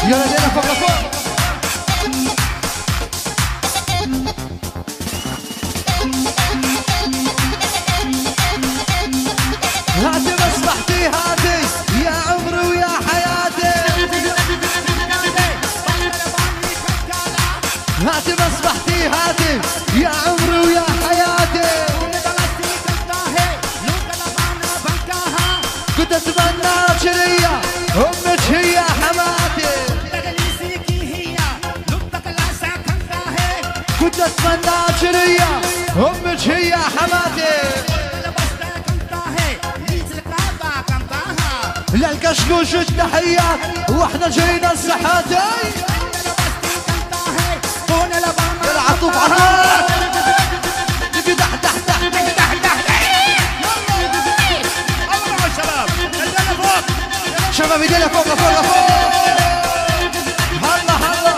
يلا لينا فوق لفوق. هاتي مصلحتي هاتي يا عمري ويا حياتي. هاتي مصلحتي هاتي يا عمري ويا حياتي. كنت اتمنى شرية امك هي حماتي. كنت اتمنى شرية امك هي حماتي. للكشكوش التحيات واحنا جينا السحاتي. العطوف عطوف شباب ايدينا فوق لفوق لفوق. هلا هلا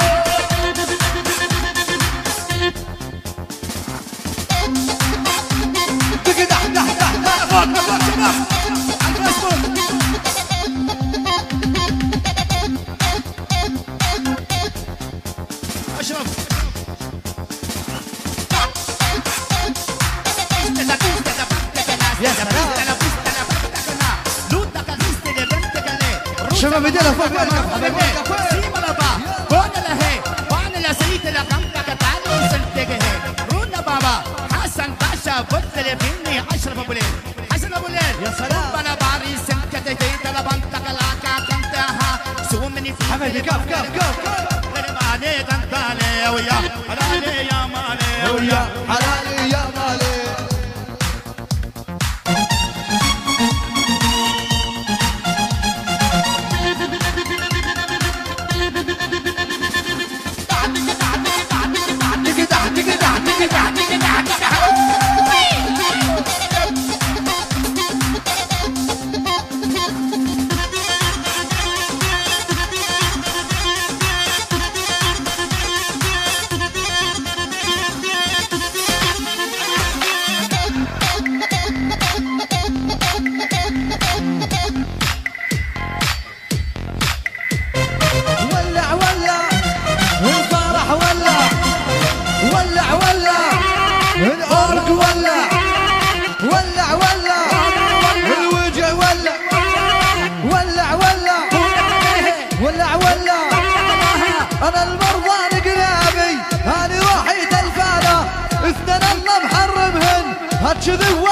دق دح دح دح دح فوق لفوق شباب على الفيسبوك. اشرف يا سلام شباب ايدينا فوق حسن باشا بطل فيني اشرف ابو ليل. حسن ابو ليل يا سلام انا بعري سمكتي طلبنتك لاكا كنتها سومني في حبيبي كاف كاف كاف غرباني كنتالي ويا حلالي يا مالي ويا حلالي يا مالي. أنا المرضى نقلابي هاني وحيد الفالة اثنين الله محرمهن هاتشذي